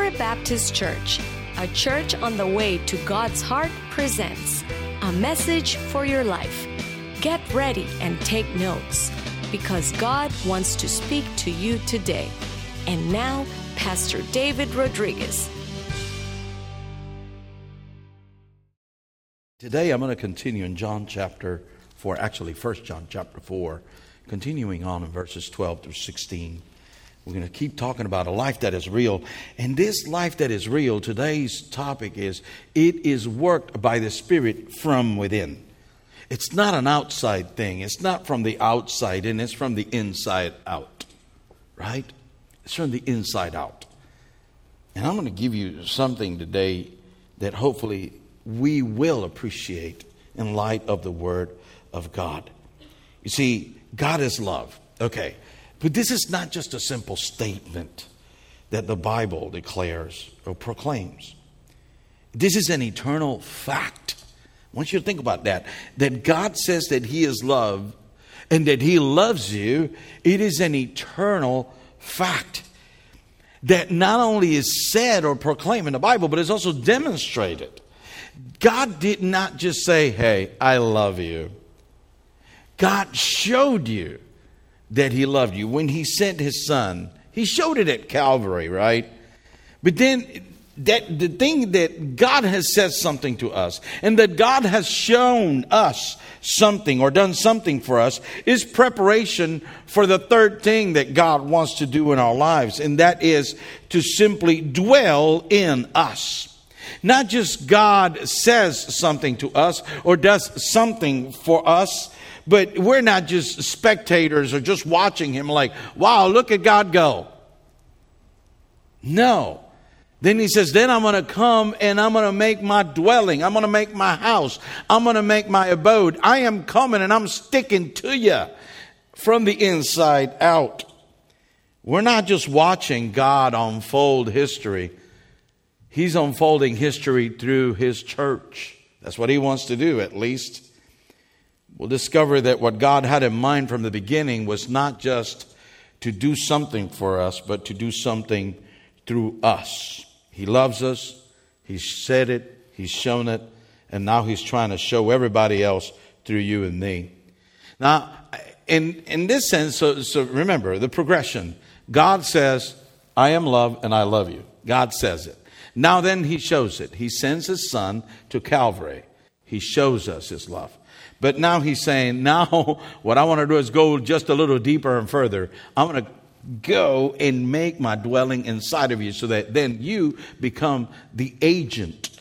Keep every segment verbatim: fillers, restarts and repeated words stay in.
Calvary Baptist Church, a church on the way to God's heart, presents a message for your life. Get ready and take notes, because God wants to speak to you today. And now, Pastor David Rodriguez. Today I'm going to continue in John chapter four, actually First John chapter four, continuing on in verses twelve through sixteen. We're going to keep talking about a life that is real. And this life that is real, today's topic is, it is worked by the Spirit from within. It's not an outside thing. It's not from the outside in, it's from the inside out. Right? It's from the inside out. And I'm going to give you something today that hopefully we will appreciate in light of the Word of God. You see, God is love. Okay. But this is not just a simple statement that the Bible declares or proclaims. This is an eternal fact. I want you to think about that. That God says that He is love and that He loves you. It is an eternal fact that not only is said or proclaimed in the Bible, but is also demonstrated. God did not just say, hey, I love you. God showed you that He loved you. When He sent His Son, He showed it at Calvary, right? But then that the thing that God has said something to us and that God has shown us something or done something for us is preparation for the third thing that God wants to do in our lives. And that is to simply dwell in us. Not just God says something to us or does something for us, but we're not just spectators or just watching Him like, wow, look at God go. No. Then He says, then I'm going to come and I'm going to make my dwelling. I'm going to make my house. I'm going to make my abode. I am coming and I'm sticking to you from the inside out. We're not just watching God unfold history. He's unfolding history through His church. That's what He wants to do, at least. We'll discover that what God had in mind from the beginning was not just to do something for us, but to do something through us. He loves us. He's said it. He's shown it. And now He's trying to show everybody else through you and me. Now, in, in this sense, so, so remember the progression. God says, I am love and I love you. God says it. Now then He shows it. He sends His Son to Calvary. He shows us His love. But now He's saying, now what I want to do is go just a little deeper and further. I'm going to go and make my dwelling inside of you so that then you become the agent,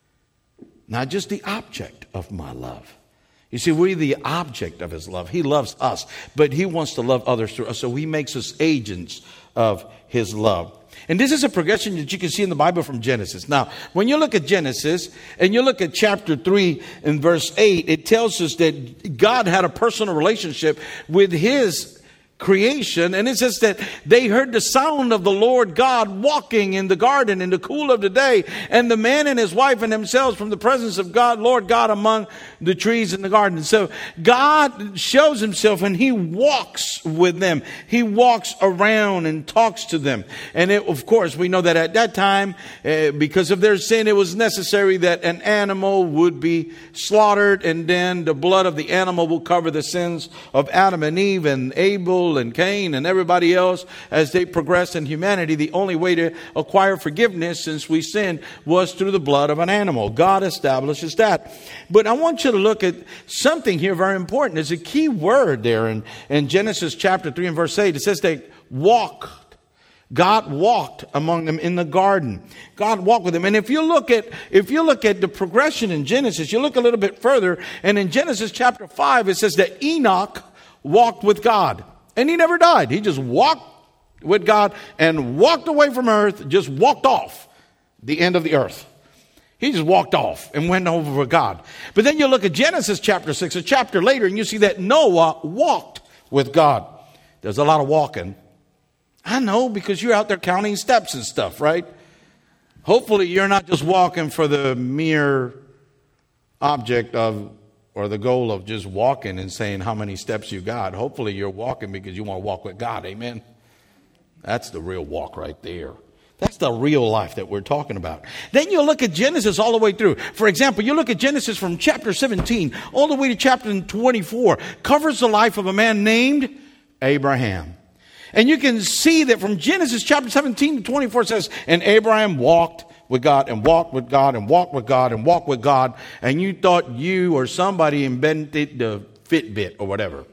not just the object of my love. You see, we're the object of His love. He loves us, but He wants to love others through us. So He makes us agents of His love. And this is a progression that you can see in the Bible from Genesis. Now, when you look at Genesis and you look at chapter three and verse eight, it tells us that God had a personal relationship with His creation. And it says that they heard the sound of the Lord God walking in the garden in the cool of the day, and the man and his wife and themselves from the presence of God, Lord God, among the trees in the garden. So God shows Himself and He walks with them. He walks around and talks to them. And it, of course, we know that at that time, uh, because of their sin, it was necessary that an animal would be slaughtered, and then the blood of the animal will cover the sins of Adam and Eve and Abel and Cain and everybody else as they progressed in humanity. The only way to acquire forgiveness since we sinned was through the blood of an animal. God establishes that. But I want you to look at something here very important. There's a key word there in, in Genesis chapter three and verse eight. It says they walked. God walked among them in the garden. God walked with them. And if you look at if you look at the progression in Genesis, you look a little bit further, and in Genesis chapter five, it says that Enoch walked with God. And he never died. He just walked with God and walked away from earth, just walked off the end of the earth. He just walked off and went over with God. But then you look at Genesis chapter six, a chapter later, and you see that Noah walked with God. There's a lot of walking. I know, because you're out there counting steps and stuff, right? Hopefully you're not just walking for the mere object of or the goal of just walking and saying how many steps you got. Hopefully you're walking because you want to walk with God. Amen. That's the real walk right there. That's the real life that we're talking about. Then you look at Genesis all the way through. For example, you look at Genesis from chapter seventeen all the way to chapter twenty-four. Covers the life of a man named Abraham. And you can see that from Genesis chapter seventeen to twenty-four it says, and Abraham walked with God and walked with God and walked with God and walked with God. And you thought you or somebody invented the Fitbit or whatever.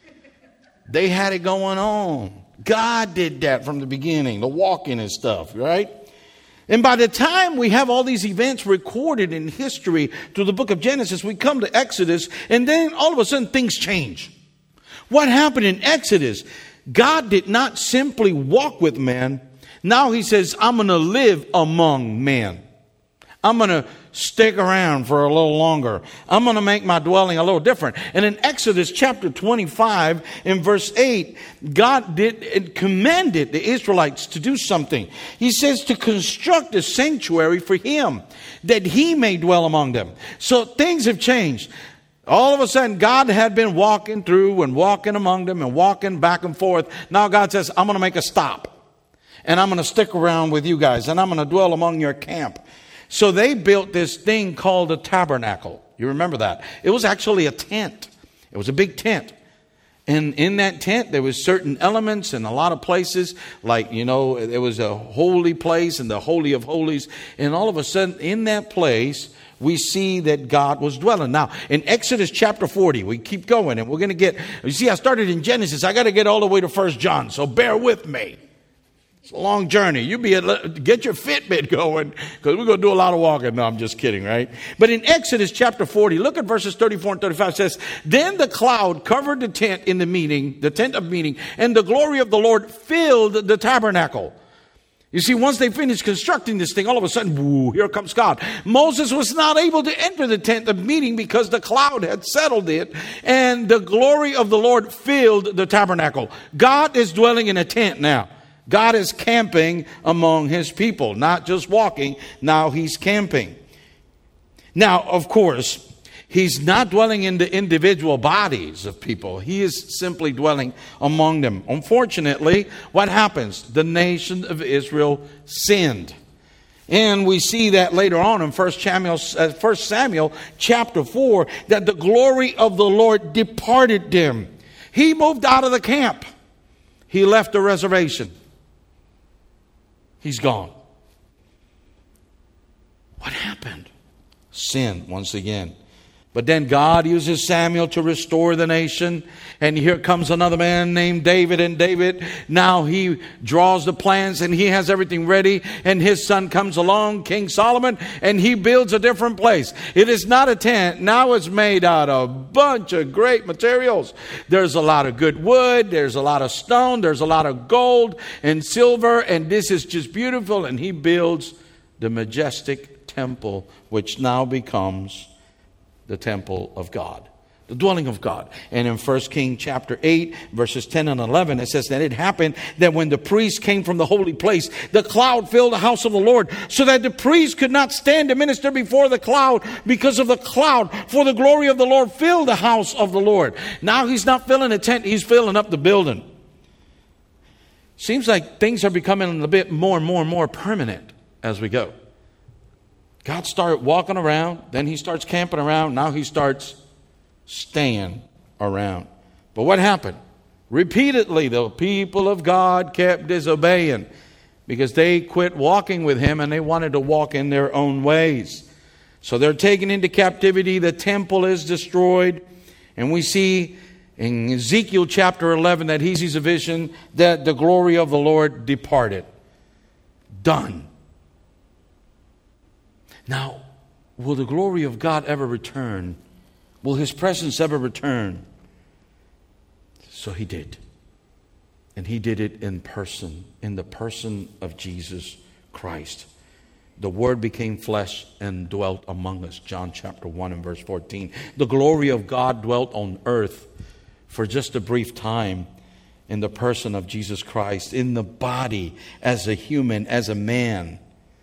They had it going on. God did that from the beginning, the walking and stuff, right? And by the time we have all these events recorded in history through the book of Genesis, we come to Exodus, and then all of a sudden things change. What happened in Exodus? God did not simply walk with men. Now he says, I'm going to live among men. I'm going to stick around for a little longer. I'm going to make my dwelling a little different. And in Exodus chapter twenty-five, in verse eight, God did commanded the Israelites to do something. He says to construct a sanctuary for him, that he may dwell among them. So things have changed. All of a sudden, God had been walking through and walking among them and walking back and forth. Now God says, I'm going to make a stop. And I'm going to stick around with you guys. And I'm going to dwell among your camp. So they built this thing called a tabernacle. You remember that? It was actually a tent. It was a big tent. And in that tent, there was certain elements and a lot of places. Like, you know, there was a holy place and the Holy of Holies. And all of a sudden, in that place, we see that God was dwelling. Now, in Exodus chapter forty, we keep going. And we're going to get, you see, I started in Genesis. I got to get all the way to First John. So bear with me. It's a long journey. You be a, get your Fitbit going because we're going to do a lot of walking. No, I'm just kidding, right? But in Exodus chapter forty, look at verses thirty-four and thirty-five. It says, then the cloud covered the tent in the meeting, the tent of meeting, and the glory of the Lord filled the tabernacle. You see, once they finished constructing this thing, all of a sudden, woo, here comes God. Moses was not able to enter the tent of meeting because the cloud had settled it, and the glory of the Lord filled the tabernacle. God is dwelling in a tent now. God is camping among his people, not just walking. Now he's camping. Now, of course, he's not dwelling in the individual bodies of people. He is simply dwelling among them. Unfortunately, what happens? The nation of Israel sinned. And we see that later on in First Samuel, uh, First Samuel chapter four, that the glory of the Lord departed them. He moved out of the camp. He left the reservation. He's gone. What happened? Sin once again. But then God uses Samuel to restore the nation. And here comes another man named David. And David, now he draws the plans and he has everything ready. And his son comes along, King Solomon, and he builds a different place. It is not a tent. Now it's made out of a bunch of great materials. There's a lot of good wood. There's a lot of stone. There's a lot of gold and silver. And this is just beautiful. And he builds the majestic temple, which now becomes the temple of God, the dwelling of God. And in First Kings chapter eight, verses ten and eleven, it says that it happened that when the priests came from the holy place, the cloud filled the house of the Lord, so that the priests could not stand to minister before the cloud because of the cloud, for the glory of the Lord filled the house of the Lord. Now he's not filling a tent, he's filling up the building. Seems like things are becoming a bit more and more and more permanent as we go. God started walking around, then he starts camping around, now he starts staying around. But what happened? Repeatedly, the people of God kept disobeying because they quit walking with him and they wanted to walk in their own ways. So they're taken into captivity, the temple is destroyed, and we see in Ezekiel chapter eleven that he sees a vision that the glory of the Lord departed. Done. Now, will the glory of God ever return? Will his presence ever return? So he did. And he did it in person, in the person of Jesus Christ. The Word became flesh and dwelt among us. John chapter one and verse fourteen. The glory of God dwelt on earth for just a brief time in the person of Jesus Christ, in the body, as a human, as a man.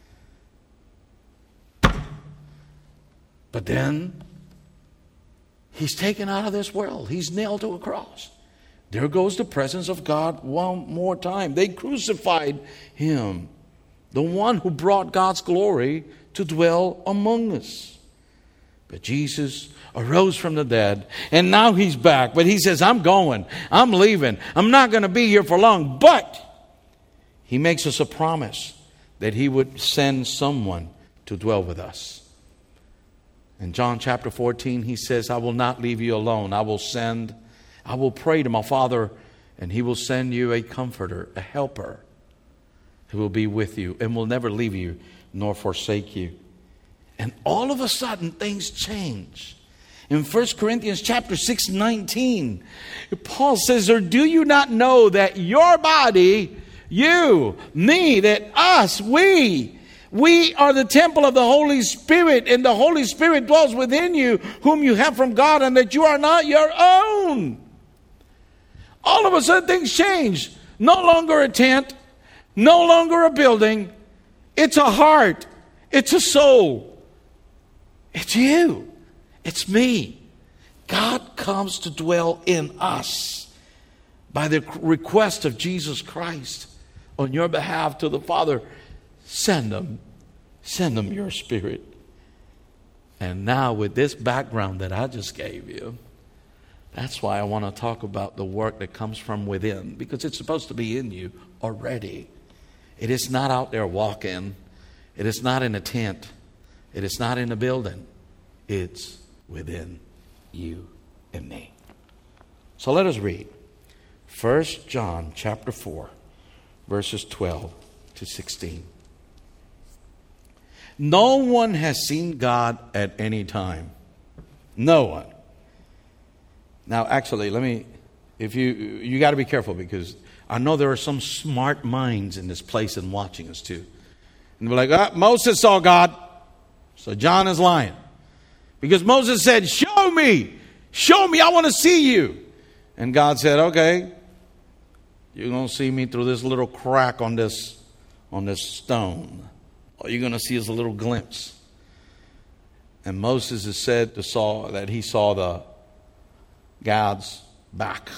But then, he's taken out of this world. He's nailed to a cross. There goes the presence of God one more time. They crucified him. the one who brought God's glory to dwell among us. But Jesus arose from the dead, and now he's back. But he says, I'm going. I'm leaving. I'm not going to be here for long. But he makes us a promise that he would send someone to dwell with us. In John chapter fourteen, he says, I will not leave you alone. I will send, I will pray to my Father, and he will send you a comforter, a helper, who will be with you and will never leave you nor forsake you. And all of a sudden, things change. In First Corinthians chapter six, nineteen, Paul says, or do you not know that your body, you, me, that us, we, we are the temple of the Holy Spirit, and the Holy Spirit dwells within you, whom you have from God, and that you are not your own. All of a sudden, things change. No longer a tent, no longer a building. It's a heart. It's a soul. It's you. It's me. God comes to dwell in us by the request of Jesus Christ on your behalf to the Father. Send them. Send them your Spirit. And now with this background that I just gave you, that's why I want to talk about the work that comes from within, because it's supposed to be in you already. It is not out there walking. It is not in a tent. It is not in a building. It's within you and me. So let us read First John chapter four, verses twelve to sixteen. No one has seen God at any time. No one. Now, actually, let me, if you, you got to be careful, because I know there are some smart minds in this place and watching us too. And they're like, ah, Moses saw God, so John is lying. Because Moses said, show me, show me, I want to see you. And God said, okay, you're going to see me through this little crack on this, on this stone. All you're going to see is a little glimpse. And Moses is said to saw that he saw the God's back.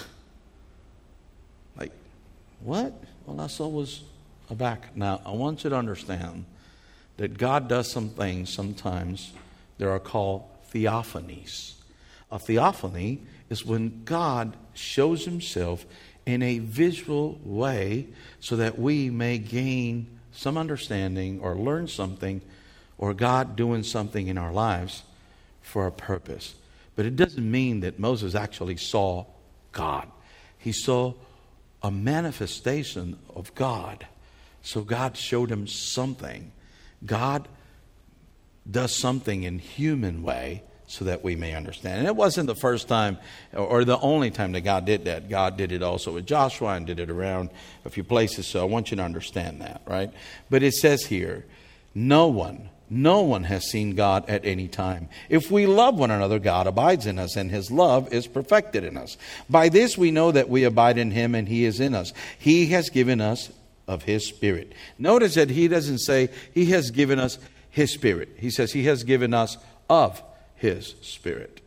Like, what? All I saw was a back. Now, I want you to understand that God does some things sometimes that are called theophanies. A theophany is when God shows himself in a visual way so that we may gain some understanding or learn something, or God doing something in our lives for a purpose. But it doesn't mean that Moses actually saw God. He saw a manifestation of God. So God showed him something. God does something in human way so that we may understand. And it wasn't the first time or the only time that God did that. God did it also with Joshua and did it around a few places. So I want you to understand that, right? But it says here, no one, no one has seen God at any time. If we love one another, God abides in us, and his love is perfected in us. By this we know that we abide in him and he is in us. He has given us of his Spirit. Notice that he doesn't say he has given us his Spirit. He says he has given us of his Spirit.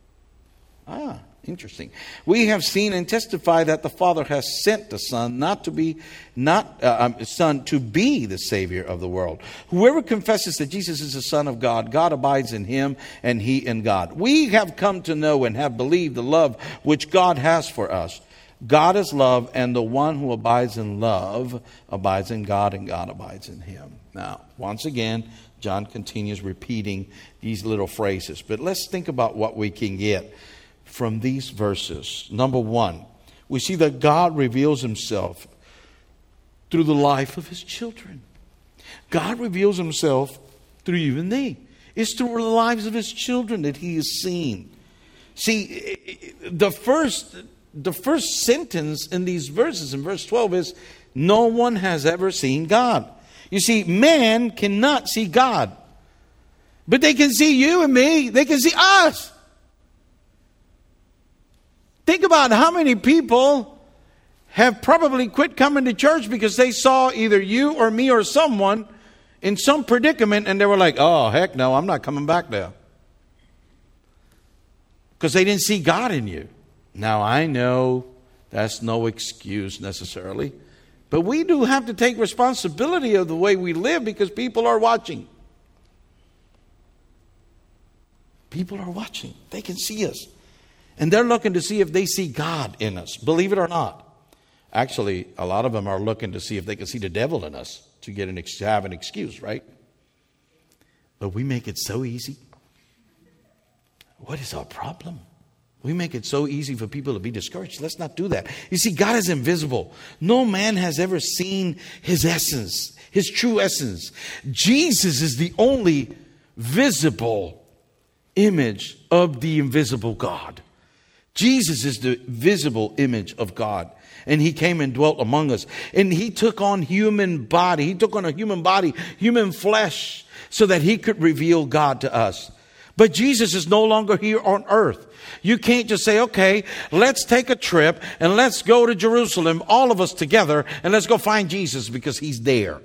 Ah, interesting. We have seen and testify that the Father has sent the Son not to be, not uh, um, Son to be the Savior of the world. Whoever confesses that Jesus is the Son of God, God abides in him and he in God. We have come to know and have believed the love which God has for us. God is love, and the one who abides in love abides in God, and God abides in him. Now, once again, John continues repeating these little phrases. But let's think about what we can get from these verses. Number one, we see that God reveals himself through the life of his children. God reveals himself through you and me. It's through the lives of his children that he is seen. See, the first... The first sentence in these verses, in verse twelve, is, no one has ever seen God. You see, man cannot see God. But they can see you and me. They can see us. Think about how many people have probably quit coming to church because they saw either you or me or someone in some predicament, and they were like, oh, heck no, I'm not coming back there. Because they didn't see God in you. Now, I know that's no excuse necessarily. But we do have to take responsibility of the way we live because people are watching. People are watching. They can see us. And they're looking to see if they see God in us. Believe it or not. Actually, a lot of them are looking to see if they can see the devil in us to get an ex- have an excuse, right? But we make it so easy. What is our problem? We make it so easy for people to be discouraged. Let's not do that. You see, God is invisible. No man has ever seen his essence, his true essence. Jesus is the only visible image of the invisible God. Jesus is the visible image of God. And he came and dwelt among us. And he took on human body. He took on a human body, human flesh, so that he could reveal God to us. But Jesus is no longer here on earth. You can't just say, okay, let's take a trip and let's go to Jerusalem, all of us together, and let's go find Jesus because he's there.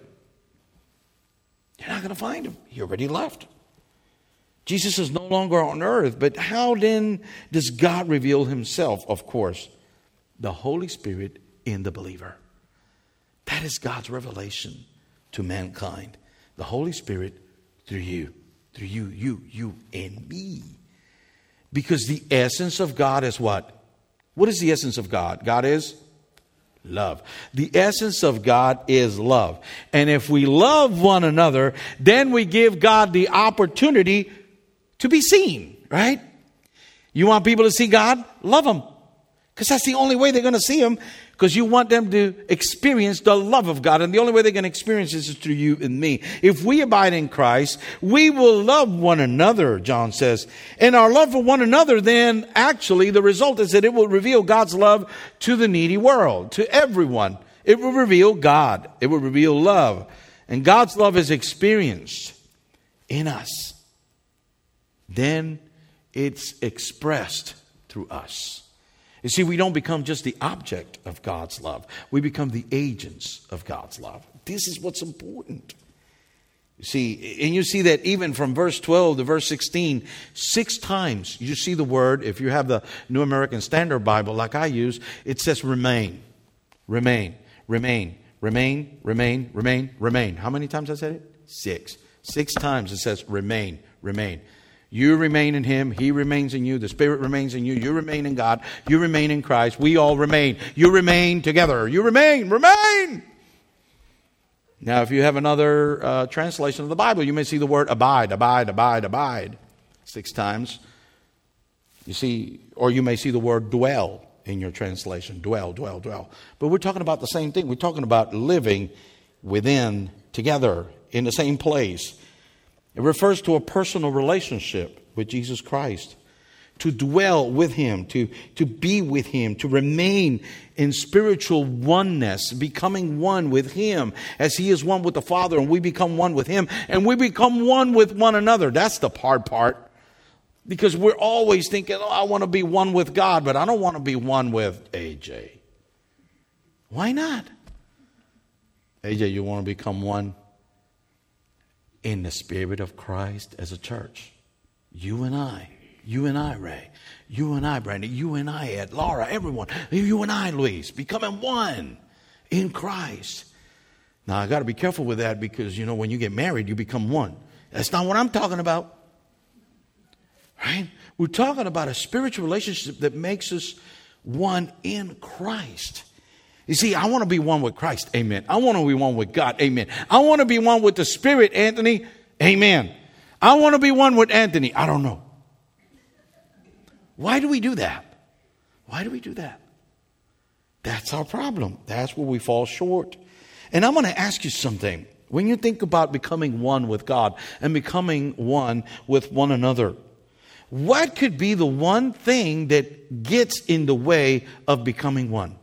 You're not going to find him. He already left. Jesus is no longer on earth. But how then does God reveal himself? Of course, the Holy Spirit in the believer. That is God's revelation to mankind. The Holy Spirit through you. Through you, you, you, and me. Because the essence of God is what? What is the essence of God? God is love. The essence of God is love. And if we love one another, then we give God the opportunity to be seen, right? You want people to see God? Love them. Because that's the only way they're going to see him. Because you want them to experience the love of God. And the only way they're going to experience this is through you and me. If we abide in Christ, we will love one another, John says. And our love for one another, then actually the result is that it will reveal God's love to the needy world, to everyone. It will reveal God. It will reveal love. And God's love is experienced in us. Then it's expressed through us. You see, we don't become just the object of God's love. We become the agents of God's love. This is what's important. You see, and you see that even from verse twelve to verse sixteen, six times you see the word, if you have the New American Standard Bible like I use, it says remain, remain, remain, remain, remain, remain, remain. How many times I said it? Six. Six times it says remain, remain. You remain in him. He remains in you. The Spirit remains in you. You remain in God. You remain in Christ. We all remain. You remain together. You remain. Remain. Now, if you have another uh, translation of the Bible, you may see the word abide, abide, abide, abide. Six times. You see, or you may see the word dwell in your translation. Dwell, dwell, dwell. But we're talking about the same thing. We're talking about living within, together, in the same place. It refers to a personal relationship with Jesus Christ. To dwell with him, to, to be with him, to remain in spiritual oneness, becoming one with him as he is one with the Father and we become one with him and we become one with one another. That's the hard part. Because we're always thinking, oh, I want to be one with God, but I don't want to be one with A J. Why not? A J, you want to become one in the Spirit of Christ as a church. You and I. You and I, Ray. You and I, Brandy. You and I, Ed. Laura, everyone. You and I, Luis. Becoming one in Christ. Now, I got to be careful with that because, you know, when you get married, you become one. That's not what I'm talking about. Right? We're talking about a spiritual relationship that makes us one in Christ. You see, I want to be one with Christ. Amen. I want to be one with God. Amen. I want to be one with the Spirit, Anthony. Amen. I want to be one with Anthony. I don't know. Why do we do that? Why do we do that? That's our problem. That's where we fall short. And I'm going to ask you something. When you think about becoming one with God and becoming one with one another, what could be the one thing that gets in the way of becoming one?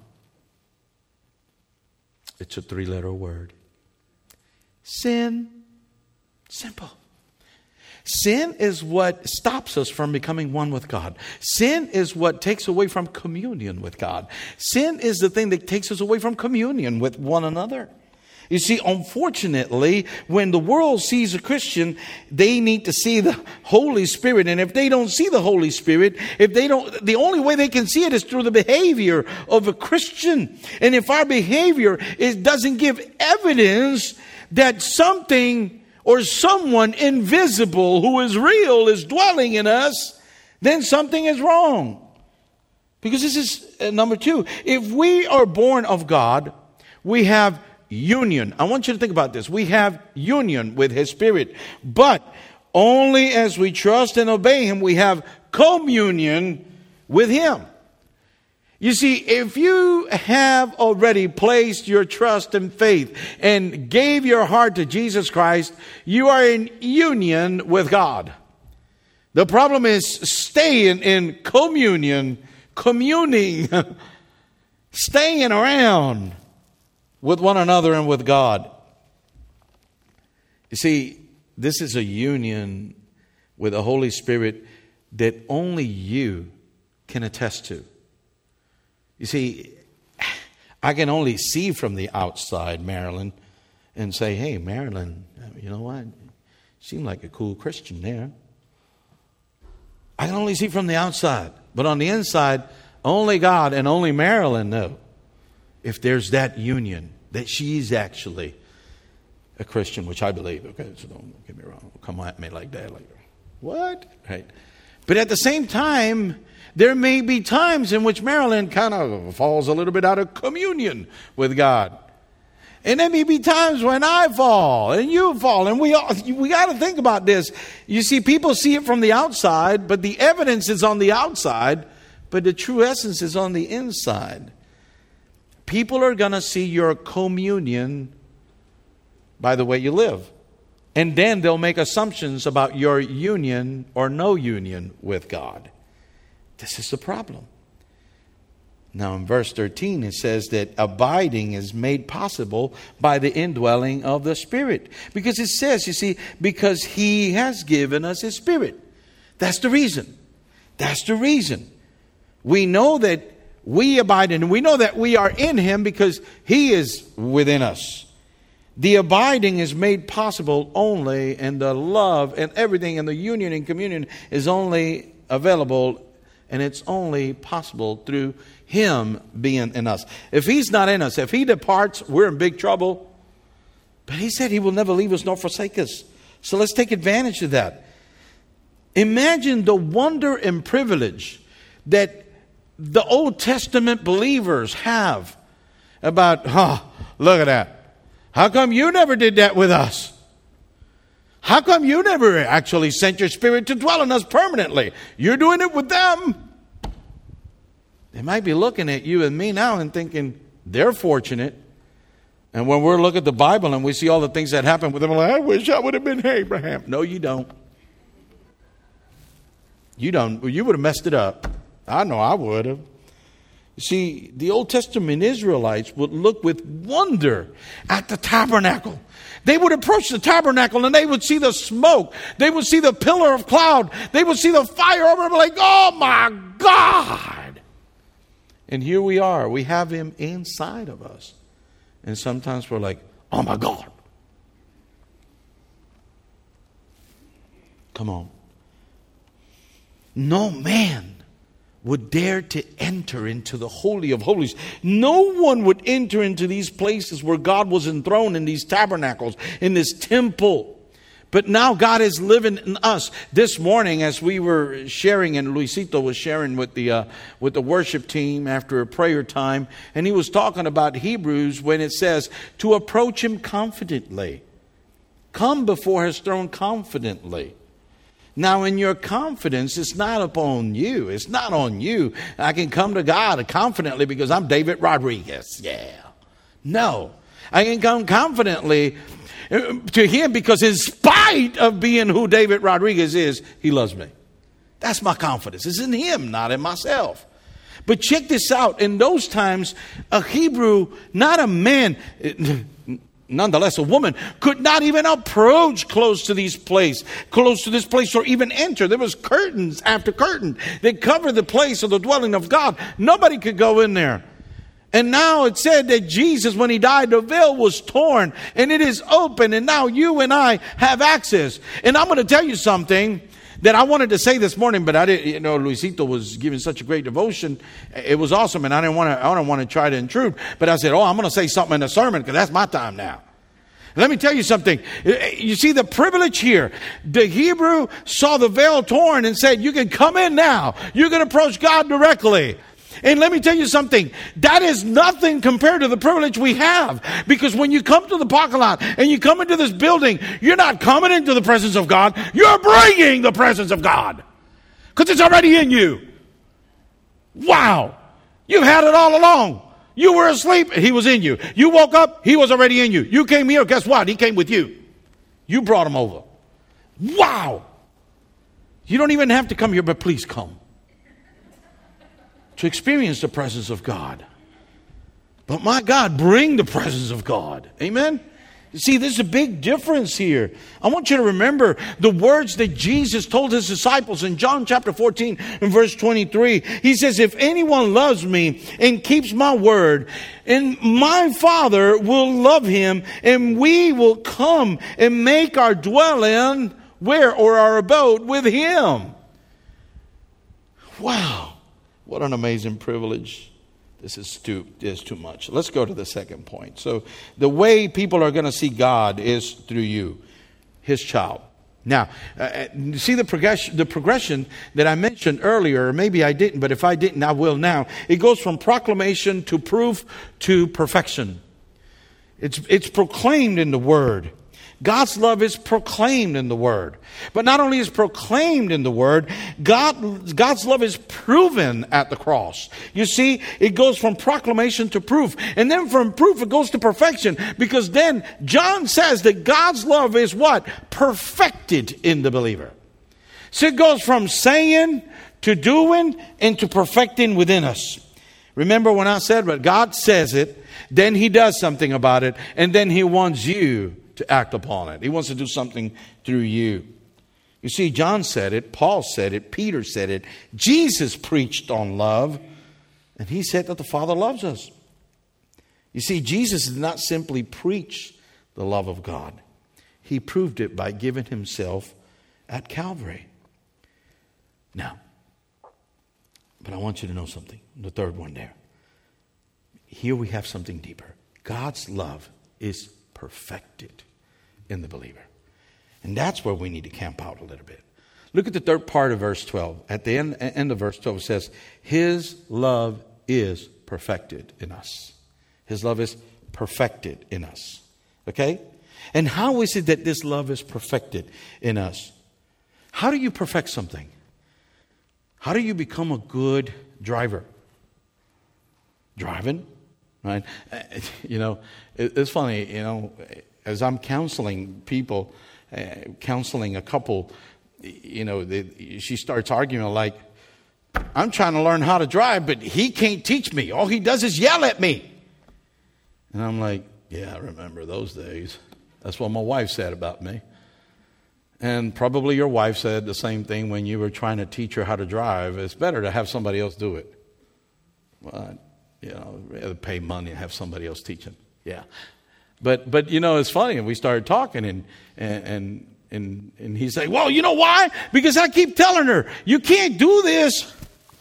It's a three-letter word. Sin. Simple. Sin is what stops us from becoming one with God. Sin is what takes away from communion with God. Sin is the thing that takes us away from communion with one another. You see, unfortunately, when the world sees a Christian, they need to see the Holy Spirit. And if they don't see the Holy Spirit, if they don't, the only way they can see it is through the behavior of a Christian. And if our behavior is, doesn't give evidence that something or someone invisible who is real is dwelling in us, then something is wrong. Because this is uh, number two. If we are born of God, we have union. I want you to think about this. We have union with His Spirit. But only as we trust and obey Him, we have communion with Him. You see, if you have already placed your trust and faith and gave your heart to Jesus Christ, you are in union with God. The problem is staying in communion, communing, staying around with one another and with God. You see, this is a union with the Holy Spirit that only you can attest to. You see, I can only see from the outside Marilyn and say, hey, Marilyn, you know what? Seemed like a cool Christian there. I can only see from the outside. But on the inside, only God and only Marilyn know if there's that union, that she's actually a Christian, which I believe. Okay, so don't get me wrong. Don't come at me like that. Like, what? Right. But at the same time, there may be times in which Marilyn kind of falls a little bit out of communion with God. And there may be times when I fall and you fall. And we all, we got to think about this. You see, people see it from the outside, but the evidence is on the outside, but the true essence is on the inside. People are going to see your communion by the way you live. And then they'll make assumptions about your union or no union with God. This is the problem. Now in verse thirteen it says that abiding is made possible by the indwelling of the Spirit. Because it says, you see, because He has given us His Spirit. That's the reason. That's the reason. We know that we abide in Him. We know that we are in Him because He is within us. The abiding is made possible only, and the love and everything and the union and communion is only available, and it's only possible through Him being in us. If He's not in us, if He departs, we're in big trouble. But He said He will never leave us nor forsake us. So let's take advantage of that. Imagine the wonder and privilege that the Old Testament believers have about, oh, look at that. How come you never did that with us? How come you never actually sent your Spirit to dwell in us permanently? You're doing it with them. They might be looking at you and me now and thinking they're fortunate. And when we're looking at the Bible and we see all the things that happen with them, like, I wish I would have been Abraham. No, you don't. You don't. You would have messed it up. I know I would have. You see, the Old Testament Israelites would look with wonder at the tabernacle. They would approach the tabernacle and they would see the smoke. They would see the pillar of cloud. They would see the fire over them, like, oh my God. And here we are. We have Him inside of us. And sometimes we're like, oh my God. Come on. No man would dare to enter into the Holy of Holies. No one would enter into these places where God was enthroned, in these tabernacles, in this temple. But now God is living in us. This morning, as we were sharing, and Luisito was sharing with the uh, with the worship team after a prayer time, and he was talking about Hebrews when it says to approach Him confidently. Come before His throne confidently. Now, in your confidence, it's not upon you. It's not on you. I can come to God confidently because I'm David Rodriguez. Yeah. No. I can come confidently to Him because in spite of being who David Rodriguez is, He loves me. That's my confidence. It's in Him, not in myself. But check this out. In those times, a Hebrew, not a man, nonetheless, a woman could not even approach close to these place, close to this place, or even enter. There was curtains after curtain that covered the place of the dwelling of God. Nobody could go in there. And now it said that Jesus, when he died, the veil was torn and it is open. And now you and I have access. And I'm going to tell you something that I wanted to say this morning, but I didn't, you know, Luisito was giving such a great devotion. It was awesome. And I didn't want to, I don't want to try to intrude, but I said, oh, I'm going to say something in the sermon because that's my time now. Let me tell you something. You see the privilege here. The Hebrew saw the veil torn and said, you can come in now. You can approach God directly. And let me tell you something. That is nothing compared to the privilege we have. Because when you come to the parking lot and you come into this building, you're not coming into the presence of God. You're bringing the presence of God. Because it's already in you. Wow. You've had it all along. You were asleep, he was in you. You woke up, he was already in you. You came here, guess what? He came with you. You brought him over. Wow. You don't even have to come here, but please come to experience the presence of God. But my God, bring the presence of God. Amen? You see, there's a big difference here. I want you to remember the words that Jesus told his disciples in John chapter fourteen and verse twenty-three. He says, if anyone loves me and keeps my word, and my Father will love him, and we will come and make our dwelling where, or our abode with him. Wow. What an amazing privilege. This is too, is too much. Let's go to the second point. So the way people are going to see God is through you, his child. Now, uh, see the progression, the progression that I mentioned earlier, or maybe I didn't, but if I didn't, I will now. It goes from proclamation to proof to perfection. It's, it's proclaimed in the Word. God's love is proclaimed in the Word. But not only is proclaimed in the Word, God, God's love is proven at the cross. You see, it goes from proclamation to proof. And then from proof, it goes to perfection. Because then John says that God's love is what? Perfected in the believer. So it goes from saying to doing and to perfecting within us. Remember when I said, but God says it, then he does something about it, and then he wants you to act upon it. He wants to do something through you. You see, John said it, Paul said it, Peter said it, Jesus preached on love, and he said that the Father loves us. You see, Jesus did not simply preach the love of God. He proved it by giving himself at Calvary. Now, but I want you to know something, the third one there. Here we have something deeper. God's love is perfected in the believer. And that's where we need to camp out a little bit. Look at the third part of verse twelve. At the end, end of verse twelve, it says, his love is perfected in us. His love is perfected in us. Okay? And how is it that this love is perfected in us? How do you perfect something? How do you become a good driver? Driving, right? You know, it's funny, you know, as I'm counseling people, uh, counseling a couple, you know, they, she starts arguing like, I'm trying to learn how to drive, but he can't teach me. All he does is yell at me. And I'm like, yeah, I remember those days. That's what my wife said about me. And probably your wife said the same thing when you were trying to teach her how to drive. It's better to have somebody else do it. Well, you know, rather pay money and have somebody else teaching. Yeah. But, but you know, it's funny. And we started talking and, and, and, and he's like, well, you know why? Because I keep telling her, you can't do this.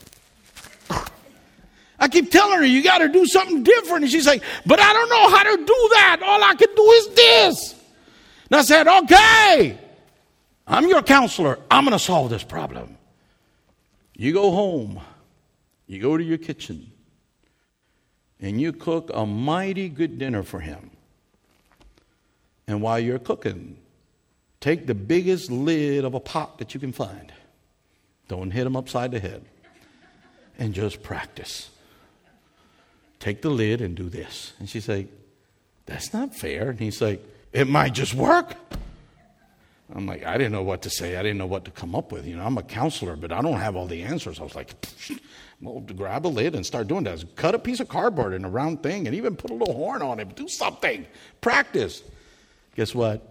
I keep telling her, you got to do something different. And she's like, but I don't know how to do that. All I can do is this. And I said, okay, I'm your counselor. I'm going to solve this problem. You go home. You go to your kitchen. And you cook a mighty good dinner for him. And while you're cooking, take the biggest lid of a pot that you can find. Don't hit him upside the head. And just practice. Take the lid and do this. And she's like, that's not fair. And he's like, it might just work. I'm like, I didn't know what to say. I didn't know what to come up with. You know, I'm a counselor, but I don't have all the answers. I was like, well, grab a lid and start doing that. Cut a piece of cardboard in a round thing and even put a little horn on it. Do something. Practice. Guess what?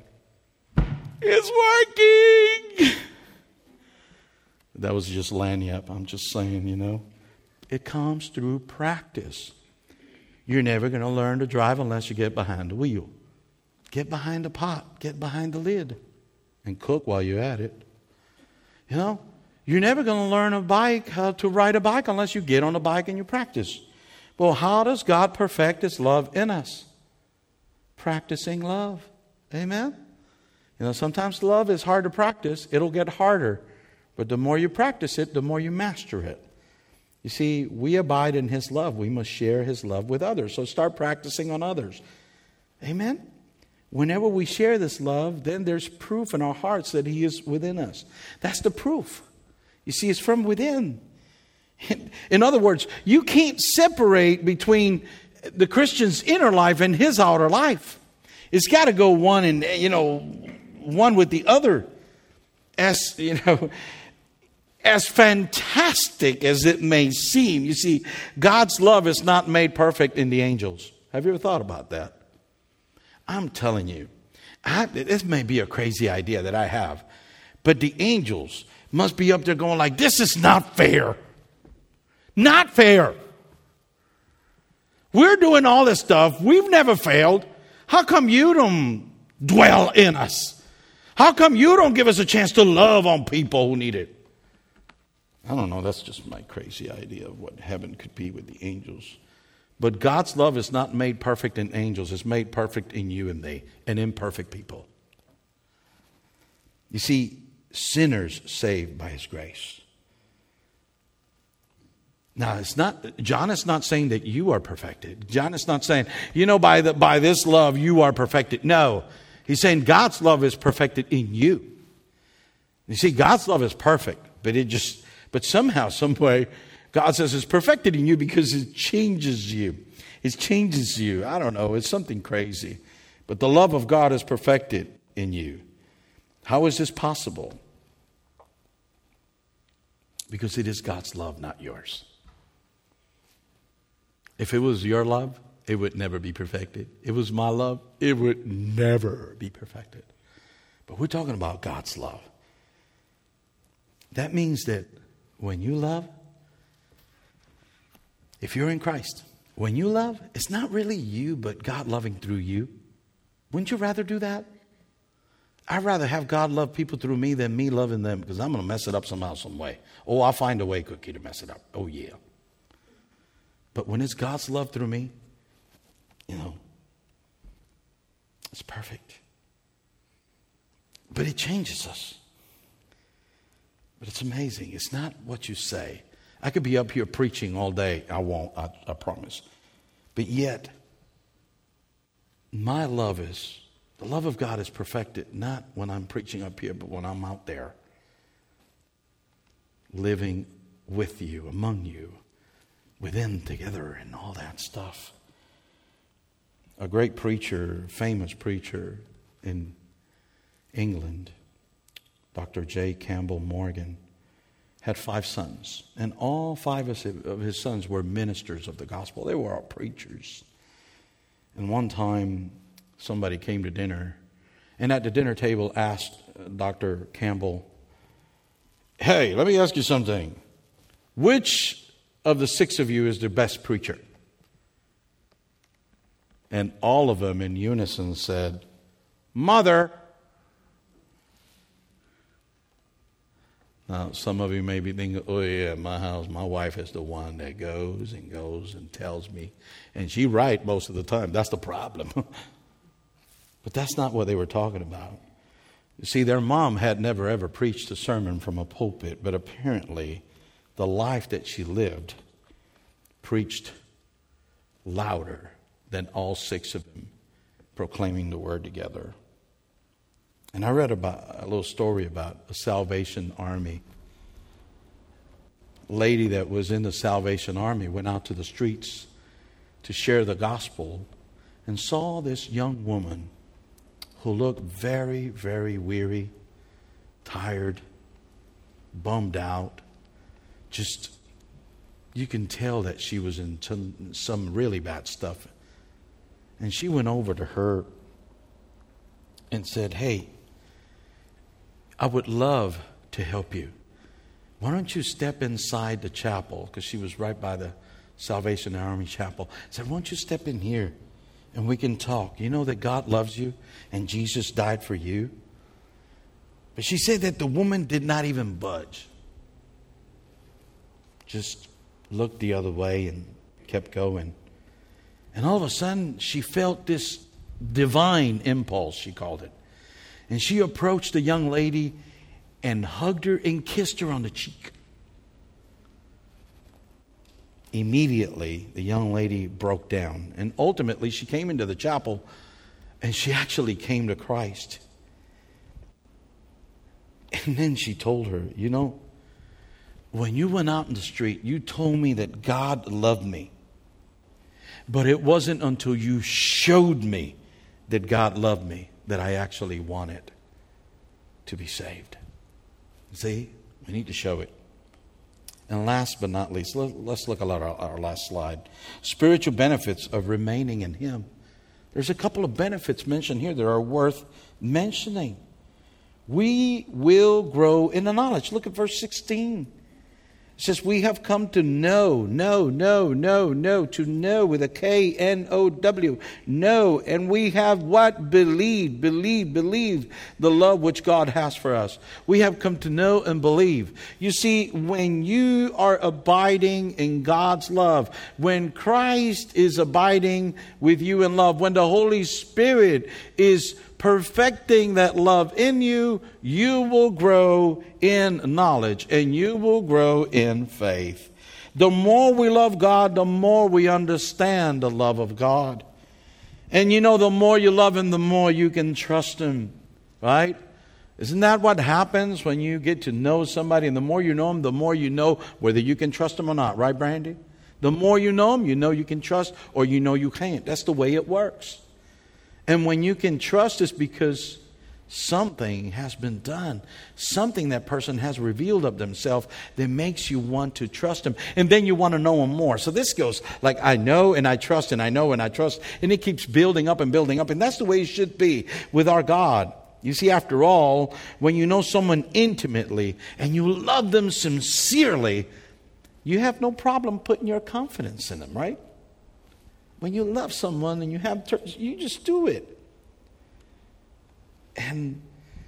It's working. That was just Lanyap. I'm just saying, you know, it comes through practice. You're never going to learn to drive unless you get behind the wheel. Get behind the pot. Get behind the lid. And cook while you're at it. You know, you're never going to learn a bike, how to ride a bike, unless you get on a bike and you practice. Well, how does God perfect His love in us? Practicing love. Amen? You know, sometimes love is hard to practice. It'll get harder. But the more you practice it, the more you master it. You see, we abide in His love. We must share His love with others. So start practicing on others. Amen? Whenever we share this love, then there's proof in our hearts that He is within us. That's the proof. You see, it's from within. In other words, you can't separate between the Christian's inner life and his outer life. It's got to go one and, you know, one with the other. As, you know, as fantastic as it may seem, you see, God's love is not made perfect in the angels. Have you ever thought about that? I'm telling you, I, this may be a crazy idea that I have, but the angels must be up there going like, this is not fair. Not fair. We're doing all this stuff. We've never failed. How come you don't dwell in us? How come you don't give us a chance to love on people who need it? I don't know. That's just my crazy idea of what heaven could be with the angels. But God's love is not made perfect in angels. It's made perfect in you and me, and imperfect people. You see, sinners saved by His grace. Now, it's not, John is not saying that you are perfected. John is not saying, you know, by the, by this love you are perfected. No, he's saying God's love is perfected in you. You see, God's love is perfect, but it just, but somehow, some way, God says it's perfected in you because it changes you. It changes you. I don't know. It's something crazy. But the love of God is perfected in you. How is this possible? Because it is God's love, not yours. If it was your love, it would never be perfected. If it was my love, it would never be perfected. But we're talking about God's love. That means that when you love, if you're in Christ, when you love, it's not really you, but God loving through you. Wouldn't you rather do that? I'd rather have God love people through me than me loving them, because I'm going to mess it up somehow, some way. Oh, I'll find a way, Cookie, to mess it up. Oh, yeah. But when it's God's love through me, you know, it's perfect. But it changes us. But it's amazing. It's not what you say. I could be up here preaching all day. I won't, I, I promise. But yet, my love is, the love of God is perfected, not when I'm preaching up here, but when I'm out there, living with you, among you, within, together, and all that stuff. A great preacher, famous preacher in England, Doctor J. Campbell Morgan, had five sons. And all five of his sons were ministers of the gospel. They were all preachers. And one time, somebody came to dinner, and at the dinner table asked Doctor Campbell, "Hey, let me ask you something. Which of the six of you is the best preacher?" And all of them in unison said, "Mother." Now, some of you may be thinking, oh yeah, my house, my wife is the one that goes and goes and tells me. And she's right most of the time. That's the problem. But that's not what they were talking about. You see, their mom had never ever preached a sermon from a pulpit, but apparently the life that she lived preached louder than all six of them proclaiming the word together. And I read about a little story about a Salvation Army. A lady that was in the Salvation Army went out to the streets to share the gospel and saw this young woman who looked very, very weary, tired, bummed out. Just, you can tell that she was in some, some really bad stuff. And she went over to her and said, "Hey, I would love to help you. Why don't you step inside the chapel?" Because she was right by the Salvation Army Chapel. I said, won't you step in here and we can talk? You know that God loves you and Jesus died for you. But she said that the woman did not even budge. Just looked the other way and kept going. And all of a sudden, she felt this divine impulse, she called it. And she approached the young lady and hugged her and kissed her on the cheek. Immediately, the young lady broke down. And ultimately, she came into the chapel and she actually came to Christ. And then she told her, you know, when you went out in the street, you told me that God loved me. But it wasn't until you showed me that God loved me that I actually wanted to be saved. See, we need to show it. And last but not least, let's look at our, our last slide. Spiritual benefits of remaining in Him. There's a couple of benefits mentioned here that are worth mentioning. We will grow in the knowledge. Look at verse sixteen. It says, we have come to know, know, know, know, know, to know with a K N O W, know. And we have what? Believed, believed, believed the love which God has for us. We have come to know and believe. You see, when you are abiding in God's love, when Christ is abiding with you in love, when the Holy Spirit is perfecting that love in you, you will grow in knowledge and you will grow in faith. The more we love God, the more we understand the love of God. And you know, the more you love Him, the more you can trust Him, right? Isn't that what happens when you get to know somebody? And the more you know them, the more you know whether you can trust them or not, right, Brandy? The more you know them, you know you can trust or you know you can't. That's the way it works. And when you can trust, it's because something has been done. Something that person has revealed of themselves that makes you want to trust Him. And then you want to know Him more. So this goes like, I know and I trust and I know and I trust. And it keeps building up and building up. And that's the way it should be with our God. You see, after all, when you know someone intimately and you love them sincerely, you have no problem putting your confidence in them, right? When you love someone and you have, you just do it. And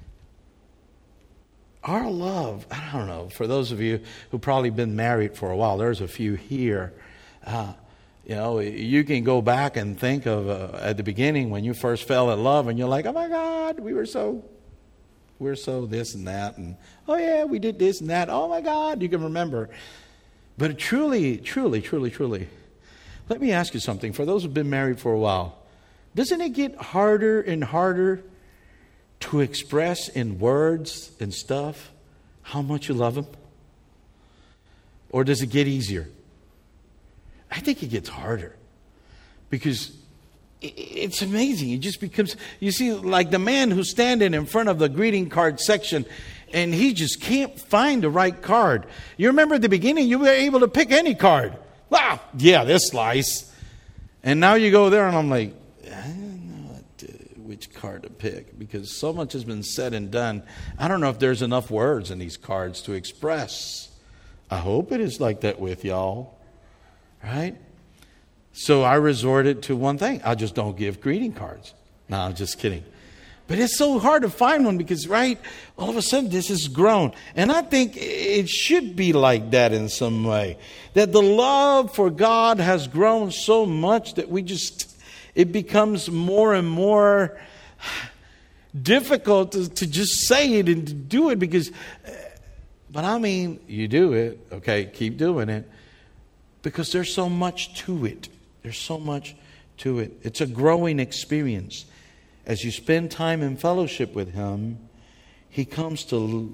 our love, I don't know, for those of you who've probably been married for a while, there's a few here. Uh, you know, you can go back and think of uh, at the beginning when you first fell in love and you're like, oh my God, we were so, we were so this and that. And oh yeah, we did this and that. Oh my God, you can remember. But truly, truly, truly, truly, let me ask you something. For those who've been married for a while, doesn't it get harder and harder to express in words and stuff how much you love them? Or does it get easier? I think it gets harder because it's amazing. It just becomes, you see, like the man who's standing in front of the greeting card section and he just can't find the right card. You remember at the beginning, you were able to pick any card. Wow, yeah, this slice. And now you go there and I'm like, I don't know what to, which card to pick because so much has been said and done. I don't know if there's enough words in these cards to express. I hope it is like that with y'all. Right? So I resorted to one thing. I just don't give greeting cards. No, I'm just kidding. But it's so hard to find one because, right, all of a sudden this has grown. And I think it should be like that in some way. That the love for God has grown so much that we just, it becomes more and more difficult to, to just say it and to do it because, but I mean, you do it, okay, keep doing it. Because there's so much to it. There's so much to it. It's a growing experience. As you spend time in fellowship with Him, He comes to,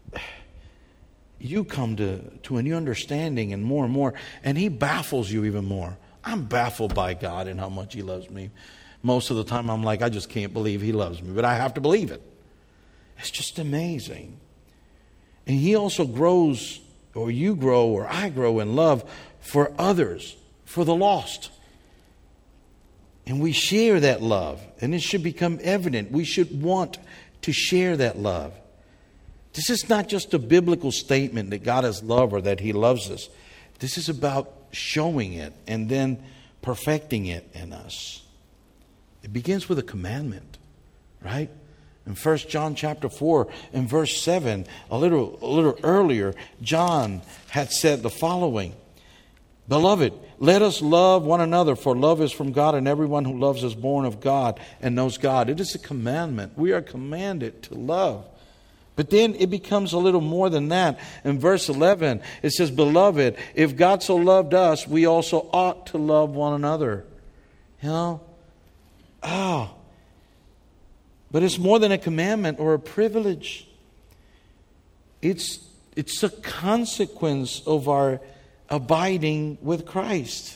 you come to, to a new understanding and more and more. And He baffles you even more. I'm baffled by God and how much He loves me. Most of the time I'm like, I just can't believe He loves me. But I have to believe it. It's just amazing. And He also grows, or you grow, or I grow in love for others, for the lost. And we share that love. And it should become evident. We should want to share that love. This is not just a biblical statement that God is love or that He loves us. This is about showing it and then perfecting it in us. It begins with a commandment, right? In First John chapter four, in verse seven, a little, a little earlier, John had said the following: Beloved, let us love one another, for love is from God, and everyone who loves is born of God and knows God. It is a commandment. We are commanded to love. But then it becomes a little more than that. In verse eleven, it says, Beloved, if God so loved us, we also ought to love one another. You know? Oh. But it's more than a commandment or a privilege. It's, it's a consequence of our abiding with Christ.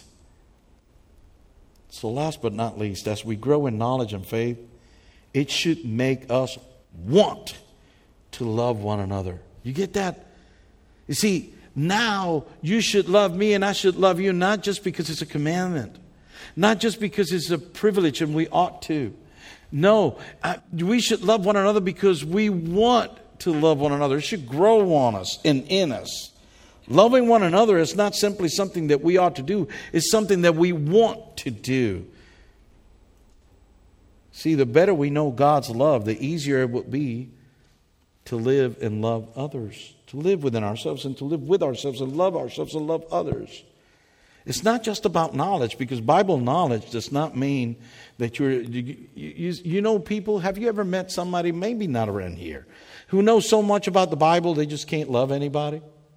So last but not least, as we grow in knowledge and faith, it should make us want to love one another. You get that? You see, now you should love me and I should love you, not just because it's a commandment, not just because it's a privilege and we ought to. No, I, we should love one another because we want to love one another. It should grow on us and in us. Loving one another is not simply something that we ought to do. It's something that we want to do. See, the better we know God's love, the easier it will be to live and love others. To live within ourselves and to live with ourselves and love ourselves and love others. It's not just about knowledge, because Bible knowledge does not mean that you're, you, you, you know people, have you ever met somebody, maybe not around here, who knows so much about the Bible they just can't love anybody?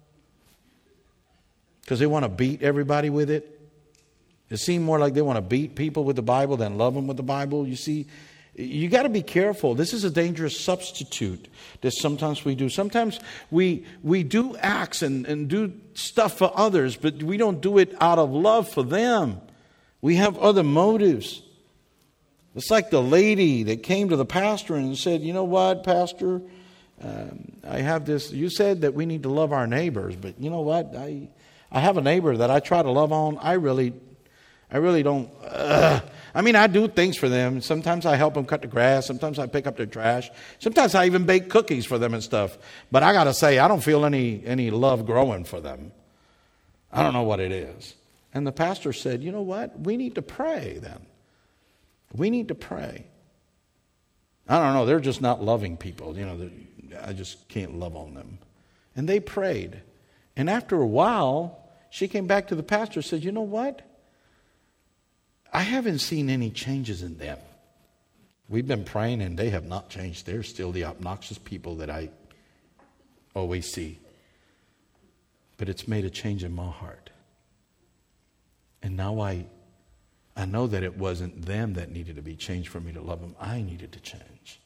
Because they want to beat everybody with it. It seems more like they want to beat people with the Bible than love them with the Bible. You see, you got to be careful. This is a dangerous substitute that sometimes we do. Sometimes we we do acts and, and do stuff for others, but we don't do it out of love for them. We have other motives. It's like the lady that came to the pastor and said, you know what, Pastor, um, I have this. You said that we need to love our neighbors, but you know what? I I have a neighbor that I try to love on. I really, I really don't. Uh, I mean, I do things for them. Sometimes I help them cut the grass. Sometimes I pick up their trash. Sometimes I even bake cookies for them and stuff. But I got to say, I don't feel any, any love growing for them. I don't know what it is. And the pastor said, you know what? We need to pray then. We need to pray. I don't know. They're just not loving people. You know, I just can't love on them. And they prayed. And after a while, she came back to the pastor and said, you know what? I haven't seen any changes in them. We've been praying and they have not changed. They're still the obnoxious people that I always see. But it's made a change in my heart. And now I, I know that it wasn't them that needed to be changed for me to love them. I needed to change.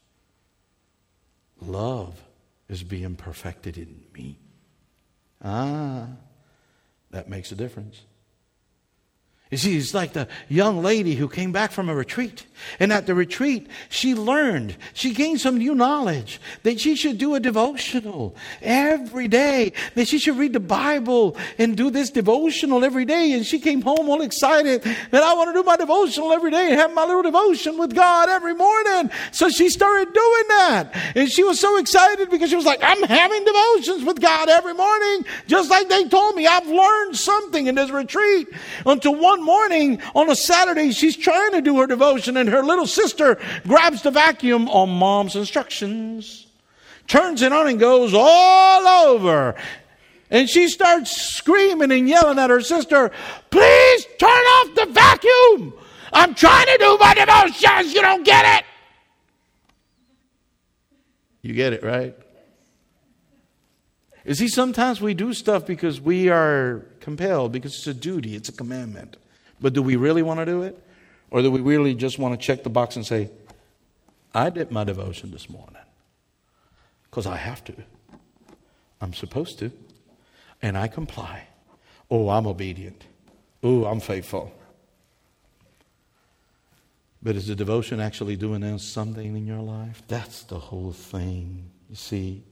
Love is being perfected in me. Ah, that makes a difference. You see, it's like the young lady who came back from a retreat. And at the retreat, she learned, she gained some new knowledge that she should do a devotional every day, that she should read the Bible and do this devotional every day. And she came home all excited that I want to do my devotional every day and have my little devotion with God every morning. So she started doing that. And she was so excited because she was like, I'm having devotions with God every morning, just like they told me. I've learned something in this retreat. Until one morning on a Saturday, she's trying to do her devotion and her little sister grabs the vacuum on mom's instructions, turns it on and goes all over. And she starts screaming and yelling at her sister, please turn off the vacuum. I'm trying to do my devotions. You don't get it. You get it, right? You see, sometimes we do stuff because we are compelled, because it's a duty, it's a commandment. But do we really want to do it? Or do we really just want to check the box and say, I did my devotion this morning because I have to. I'm supposed to. And I comply. Oh, I'm obedient. Oh, I'm faithful. But is the devotion actually doing something in your life? That's the whole thing, you see.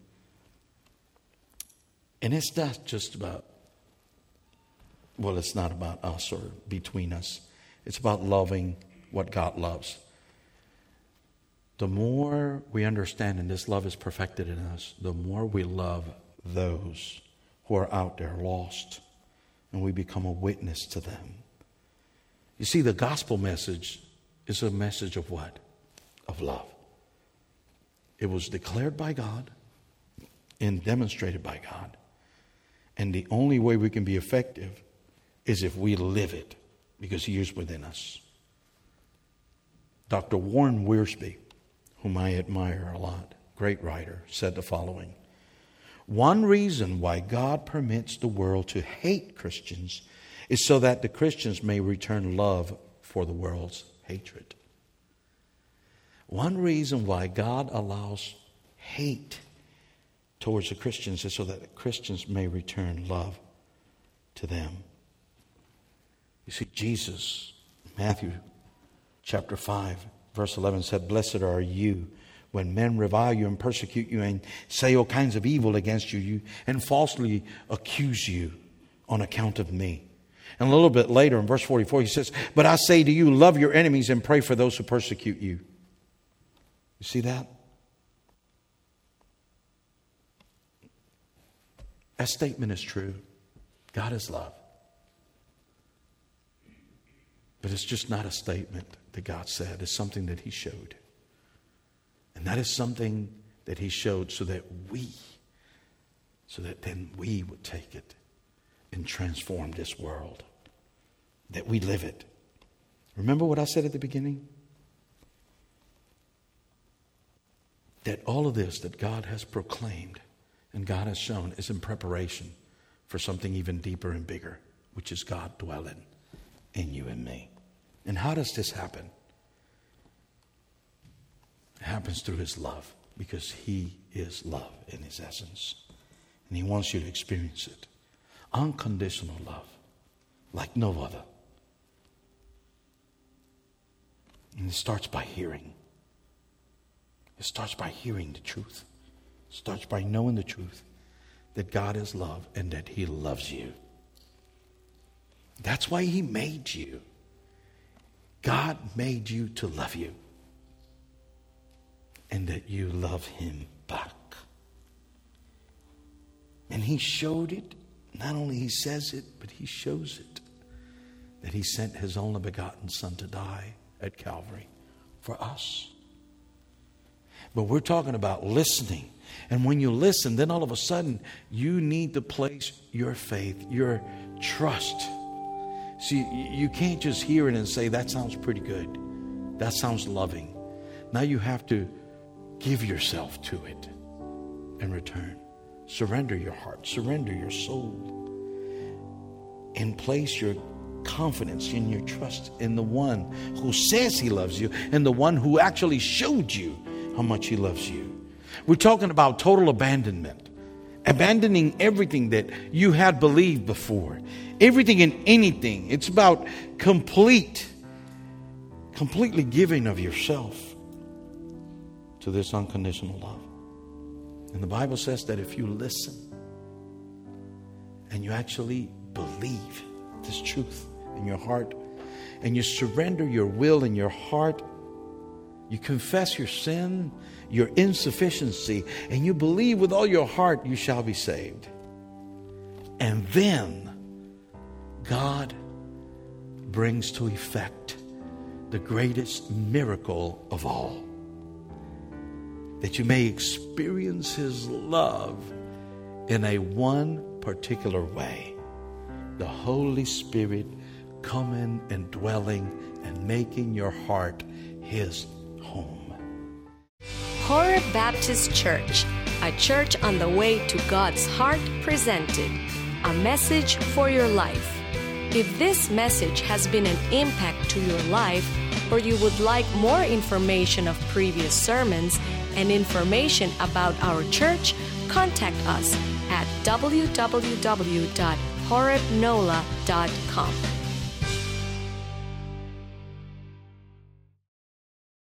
And it's not just about, well, it's not about us or between us. It's about loving what God loves. The more we understand and this love is perfected in us, the more we love those who are out there lost, and we become a witness to them. You see, the gospel message is a message of what? Of love. It was declared by God and demonstrated by God. And the only way we can be effective is if we live it, because He is within us. Doctor Warren Wiersbe, whom I admire a lot, great writer, said the following: one reason why God permits the world to hate Christians is so that the Christians may return love for the world's hatred. One reason why God allows hate towards the Christians is so that the Christians may return love to them. You see, Jesus, Matthew chapter five, verse eleven said, "Blessed are you when men revile you and persecute you and say all kinds of evil against you, you and falsely accuse you on account of me." And a little bit later in verse forty-four, He says, "But I say to you, love your enemies and pray for those who persecute you." You see that? That statement is true. God is love. But it's just not a statement that God said. It's something that He showed. And that is something that He showed so that we, so that then we would take it and transform this world. That we live it. Remember what I said at the beginning? That all of this that God has proclaimed and God has shown is in preparation for something even deeper and bigger, which is God dwelling in you and me. And how does this happen? It happens through His love, because He is love in His essence. And He wants you to experience it. Unconditional love, like no other. And it starts by hearing. It starts by hearing the truth. It starts by knowing the truth that God is love and that He loves you. That's why He made you. God made you to love you. And that you love Him back. And He showed it. Not only He says it, but He shows it. That He sent His only begotten Son to die at Calvary for us. But we're talking about listening. And when you listen, then all of a sudden, you need to place your faith, your trust. See, you can't just hear it and say, that sounds pretty good. That sounds loving. Now you have to give yourself to it in return. Surrender your heart. Surrender your soul. And place your confidence and your trust in the one who says He loves you and the one who actually showed you how much He loves you. We're talking about total abandonment. Abandoning everything that you had believed before. Everything and anything. It's about complete, completely giving of yourself to this unconditional love. And the Bible says that if you listen and you actually believe this truth in your heart and you surrender your will and your heart, you confess your sin, your insufficiency, and you believe with all your heart, you shall be saved. And then God brings to effect the greatest miracle of all. That you may experience His love in a one particular way. The Holy Spirit coming and dwelling and making your heart His home. Horeb Baptist Church, a church on the way to God's heart, presented a message for your life. If this message has been an impact to your life, or you would like more information of previous sermons and information about our church, contact us at w w w dot horeb nola dot com.